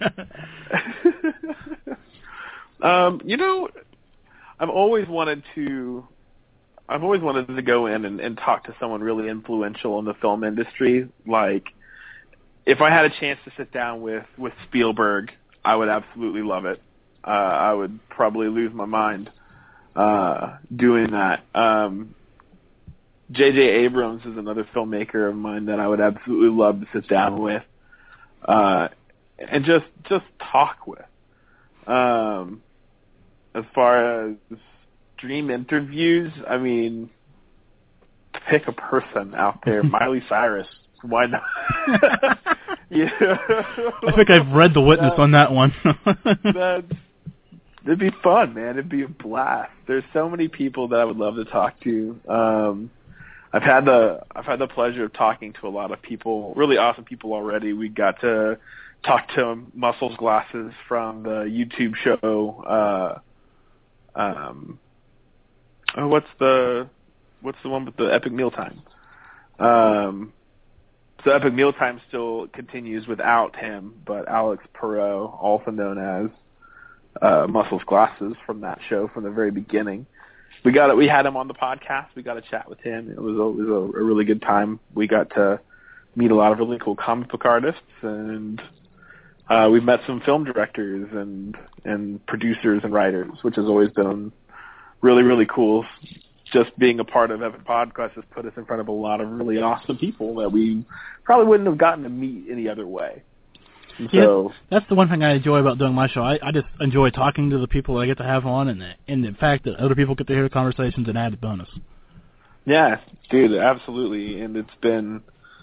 um, you know, I've always wanted to, I've always wanted to go in and, and talk to someone really influential in the film industry. Like, if I had a chance to sit down with, with Spielberg, I would absolutely love it. Uh, I would probably lose my mind uh, doing that. Um, J J Abrams is another filmmaker of mine that I would absolutely love to sit down with uh, and just just talk with. Um, as far as dream interviews, I mean, pick a person out there. Miley Cyrus, why not? Yeah. I think I've read The Witness that, on that one. that's, it'd be fun, man. It'd be a blast. There's so many people that I would love to talk to. Um, I've had the I've had the pleasure of talking to a lot of people, really awesome people already. We got to talk to Muscles Glasses from the YouTube show. Uh, um, oh, what's the what's the one with the Epic Mealtime? Um, so Epic Mealtime still continues without him, but Alex Perot, also known as uh, Muscles Glasses from that show from the very beginning. We got it. We had him on the podcast. We got to chat with him. It was, a, it was a, a really good time. We got to meet a lot of really cool comic book artists, and uh, we've met some film directors and and producers and writers, which has always been really, really cool. Just being a part of Epic Podcast has put us in front of a lot of really awesome people that we probably wouldn't have gotten to meet any other way. And so, yeah, that's the one thing I enjoy about doing my show. I, I just enjoy talking to the people that I get to have on, and the, and the fact that other people get to hear the conversations, an added bonus. Yeah, dude, absolutely. And it's been,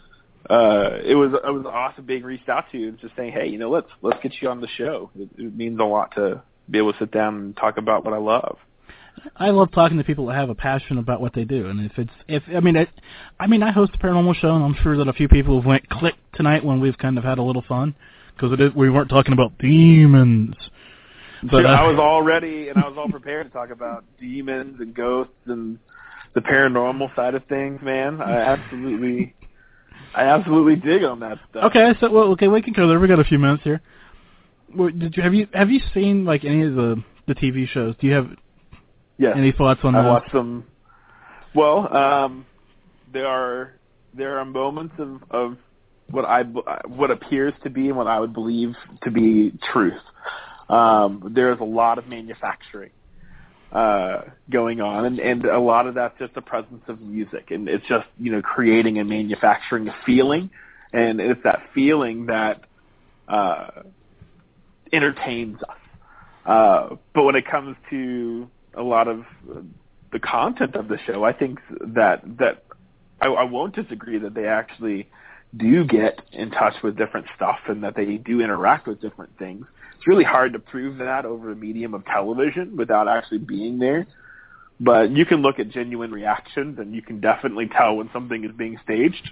uh, it was it was awesome being reached out to and just saying, hey, you know, let's let's get you on the show. It, it means a lot to be able to sit down and talk about what I love. I love talking to people that have a passion about what they do, and if it's if I mean it, I mean I host a paranormal show, and I'm sure that a few people have went click tonight when we've kind of had a little fun. Because we weren't talking about demons. But, uh, I was all ready, and I was all prepared to talk about demons and ghosts and the paranormal side of things, man. I absolutely, I absolutely dig on that stuff. Okay, so well, okay, we can go there. We got a few minutes here. Did you have you have you seen like any of the the T V shows? Do you have yes. any thoughts on I that? I watched them. Well, um, there are there are moments of. of what I what appears to be and what I would believe to be truth. Um, there's a lot of manufacturing uh, going on, and, and a lot of that's just the presence of music, and it's just you know creating and manufacturing a feeling, and it's that feeling that uh, entertains us. Uh, but when it comes to a lot of the content of the show, I think that that I, I won't disagree that they actually do get in touch with different stuff and that they do interact with different things. It's really hard to prove that over the medium of television without actually being there. But you can look at genuine reactions, and you can definitely tell when something is being staged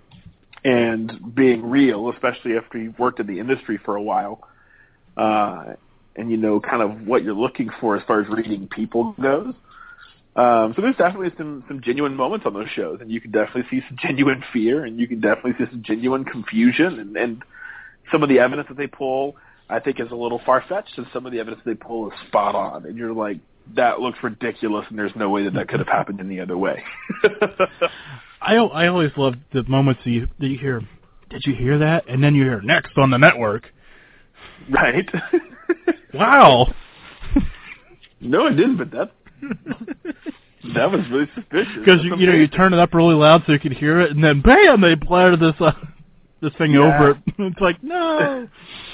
and being real, especially after you've worked in the industry for a while. Uh, and you know kind of what you're looking for as far as reading people goes. Um, so there's definitely some, some genuine moments on those shows, and you can definitely see some genuine fear, and you can definitely see some genuine confusion, and, and some of the evidence that they pull, I think, is a little far-fetched, and some of the evidence they pull is spot on, and you're like, that looks ridiculous, and there's no way that that could have happened any other way. I I always love the moments that you, that you hear, did you hear that? And then you hear, next on the network. Right. Wow. No, I didn't, but that's that was really suspicious. Because you, you know you turn it up really loud so you can hear it, and then bam, they blare this uh, this thing yeah. over it. It's like no.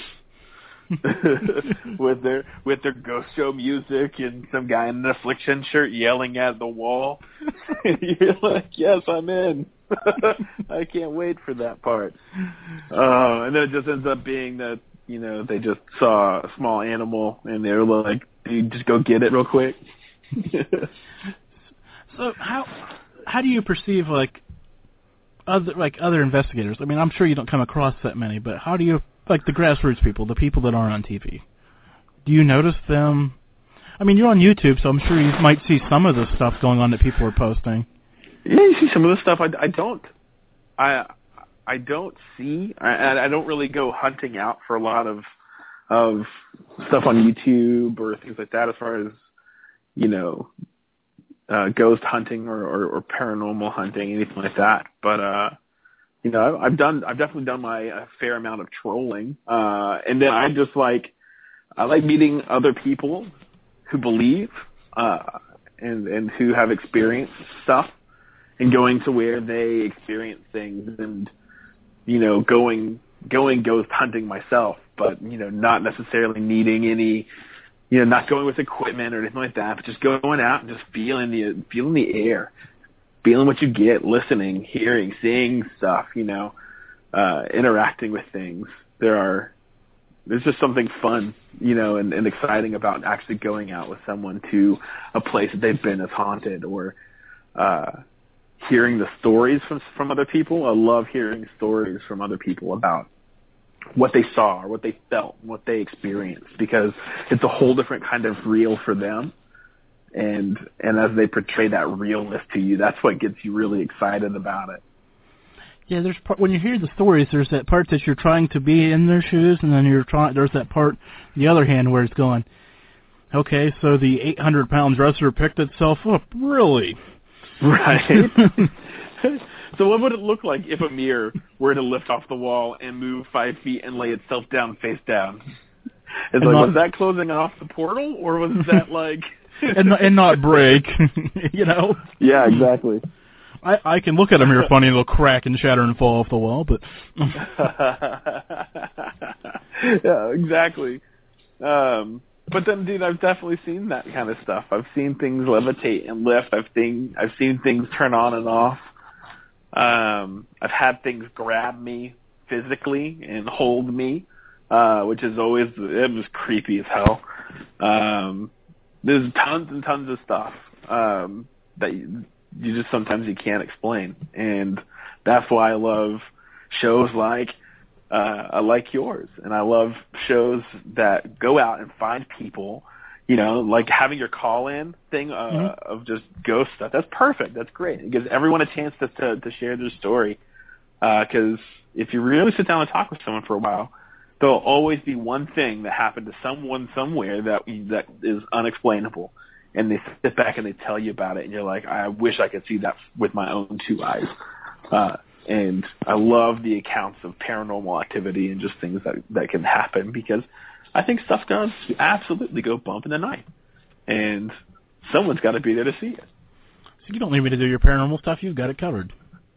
with their with their ghost show music and some guy in an Affliction shirt yelling at the wall. You're like, yes, I'm in. I can't wait for that part. Uh, and then it just ends up being that you know they just saw a small animal and they were like, "Dude, just go get it real quick." So how how do you perceive like other like other investigators? I mean, I'm sure you don't come across that many, but how do you like the grassroots people, the people that aren't on T V? Do you notice them? I mean, you're on YouTube, so I'm sure you might see some of the stuff going on that people are posting. Yeah, you see some of the stuff. I, I don't. I I don't see. I, I don't really go hunting out for a lot of of stuff on YouTube or things like that. As far as you know, uh, ghost hunting or, or, or paranormal hunting, anything like that. But uh, you know, I've done. I've definitely done my a fair amount of trolling, uh, and then I just like I like meeting other people who believe uh, and and who have experienced stuff. And going to where they experience things, and you know, going going ghost hunting myself, but you know, not necessarily needing any, you know, not going with equipment or anything like that, but just going out and just feeling the feeling the air, feeling what you get, listening, hearing, seeing stuff, you know, uh, interacting with things. There are there's just something fun, you know, and, and exciting about actually going out with someone to a place that they've been as haunted, or uh, hearing the stories from from other people. I love hearing stories from other people about what they saw or what they felt, what they experienced, because it's a whole different kind of real for them. And and as they portray that realness to you, that's what gets you really excited about it. Yeah, there's part, when you hear the stories, there's that part that you're trying to be in their shoes, and then you're trying. There's that part, the other hand, where it's going, okay, so the eight hundred pound dresser picked itself up, really? Right. So what would it look like if a mirror were to lift off the wall and move five feet and lay itself down face down? It's like, not, was that closing off the portal, or was that like... and, not, and not break, you know? Yeah, exactly. I, I can look at a mirror funny and it'll crack and shatter and fall off the wall, but... Yeah, exactly. Um... But then, dude, I've definitely seen that kind of stuff. I've seen things levitate and lift. I've seen I've seen things turn on and off. Um, I've had things grab me physically and hold me, uh, which is always it was creepy as hell. Um, there's tons and tons of stuff um, that you, you just sometimes you can't explain, and that's why I love shows like. Uh, I like yours, and I love shows that go out and find people, you know, like having your call-in thing uh, mm-hmm. of just ghost stuff. That's perfect. That's great. It gives everyone a chance to to, to share their story, because uh, if you really sit down and talk with someone for a while, there'll always be one thing that happened to someone somewhere that that is unexplainable, and they sit back and they tell you about it, and you're like, I wish I could see that with my own two eyes. Uh, And I love the accounts of paranormal activity and just things that, that can happen, because I think stuff does absolutely go bump in the night. And someone's got to be there to see it. So you don't need me to do your paranormal stuff. You've got it covered.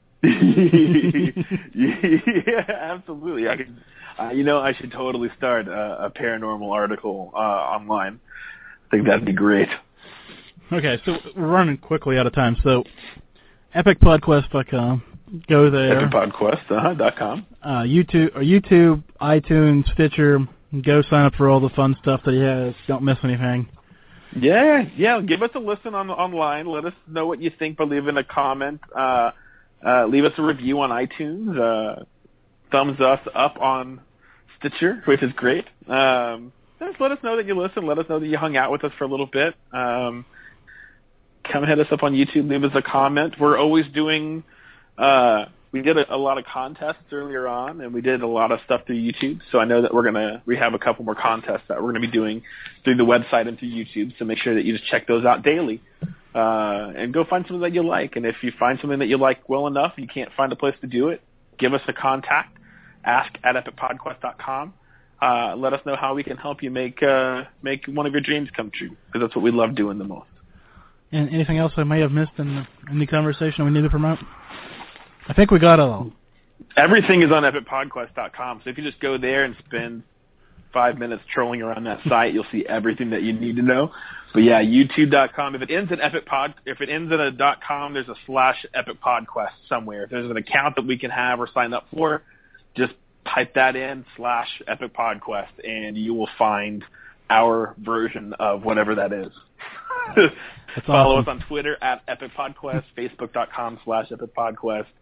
Yeah, absolutely. I could, uh, you know, I should totally start a, a paranormal article uh, online. I think that'd be great. Okay, so we're running quickly out of time. So epic podquest dot com. Go there. epic podquest dot com. Uh, YouTube, or YouTube, iTunes, Stitcher. Go sign up for all the fun stuff that he has. Don't miss anything. Yeah, yeah. Give us a listen on online. Let us know what you think by leaving a comment. Uh, uh, leave us a review on iTunes. Uh, thumbs us up on Stitcher, which is great. Um, just let us know that you listen. Let us know that you hung out with us for a little bit. Um, come hit us up on YouTube. Leave us a comment. We're always doing... Uh, we did a, a lot of contests earlier on, and we did a lot of stuff through YouTube. So I know that we're gonna we have a couple more contests that we're gonna be doing through the website and through YouTube. So make sure that you just check those out daily, uh, and go find something that you like. And if you find something that you like well enough, you can't find a place to do it, give us a contact. Ask at epic podquest dot com. Uh, let us know how we can help you make uh, make one of your dreams come true, because that's what we love doing the most. And anything else I may have missed in the, in the conversation we need to promote? I think we got it all. Everything is on epic podquest dot com. So if you just go there and spend five minutes trolling around that site, you'll see everything that you need to know. But yeah, YouTube dot com. If it ends in Epic Pod, if it ends in a .com, there's a slash Epic Podquest somewhere. If there's an account that we can have or sign up for, just type that in slash Epic Podquest, and you will find our version of whatever that is. That's Follow awesome. us on Twitter at Epic Podquest, Facebook dot com slash Epic Podquest.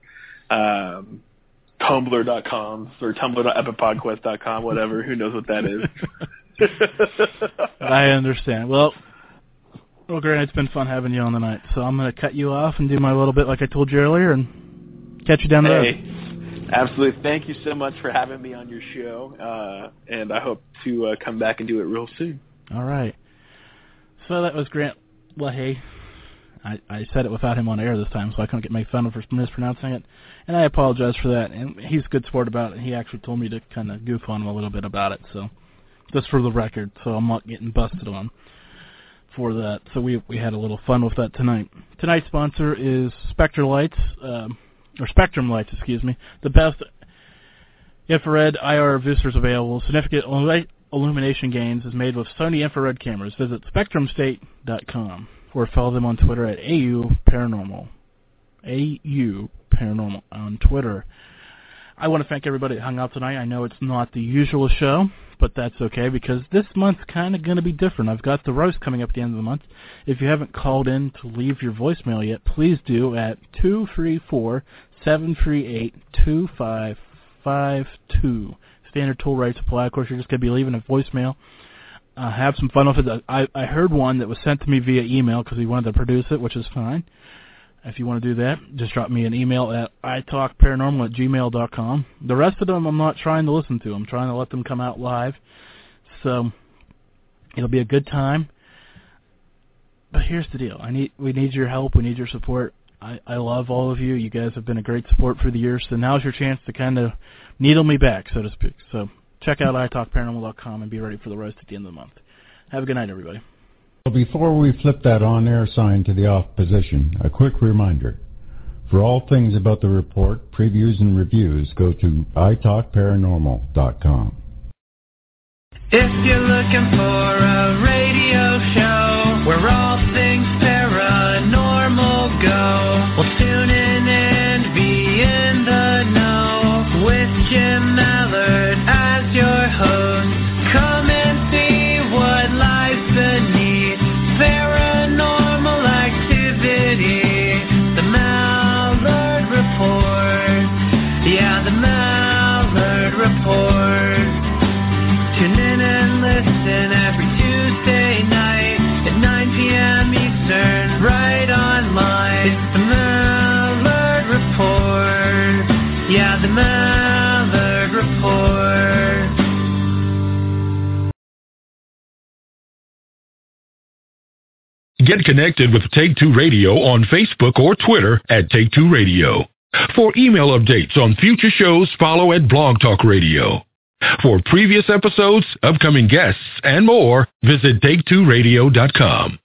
um, Tumblr dot com or Tumblr dot epipodquest dot com, whatever. Who knows what that is? I understand. Well, well, Grant, it's been fun having you on tonight. So I'm going to cut you off and do my little bit like I told you earlier and catch you down the hey, road. Absolutely. Thank you so much for having me on your show, uh, and I hope to uh, come back and do it real soon. All right. So that was Grant LaHaye. I, I said it without him on air this time, so I couldn't get made fun of for mispronouncing it. And I apologize for that. And he's a good sport about it. He actually told me to kind of goof on him a little bit about it, so just for the record, so I'm not getting busted on for that. So we we had a little fun with that tonight. Tonight's sponsor is Spectre Lights, um, or Spectrum Lights, excuse me, the best infrared I R boosters available. Significant illumination gains is made with Sony infrared cameras. Visit spectrum state dot com or follow them on Twitter at A U Paranormal. A U Paranormal on Twitter. I want to thank everybody that hung out tonight. I know it's not the usual show, but that's okay because this month's kind of going to be different. I've got the roast coming up at the end of the month. If you haven't called in to leave your voicemail yet, please do at two three four, seven three eight, two five five two. Standard toll rates apply. Of course, you're just going to be leaving a voicemail. Uh, have some fun with it. I, I heard one that was sent to me via email because he wanted to produce it, which is fine. If you want to do that, just drop me an email at i talk paranormal at gmail dot com. The rest of them I'm not trying to listen to. I'm trying to let them come out live. So it'll be a good time. But here's the deal. I need we need your help. We need your support. I, I love all of you. You guys have been a great support for the years. So now's your chance to kind of needle me back, so to speak. So check out i talk paranormal dot com and be ready for the roast at the end of the month. Have a good night, everybody. Before we flip that on-air sign to the off position, a quick reminder. For all things about the report, previews, and reviews, go to i talk paranormal dot com. If you're looking for a radio show where all things paranormal go, well, tune in and be in the know with Jim Mallard as your host. Come and see what lies beneath paranormal activity. The Mallard Report. Yeah, the Mallard Report. Tune in and listen every Tuesday night at nine p.m. Eastern, right online. It's the Mallard Report. Yeah, the Mallard Report. Get connected with Take Two Radio on Facebook or Twitter at Take Two Radio. For email updates on future shows, follow at Blog Talk Radio. For previous episodes, upcoming guests, and more, visit take two radio dot com.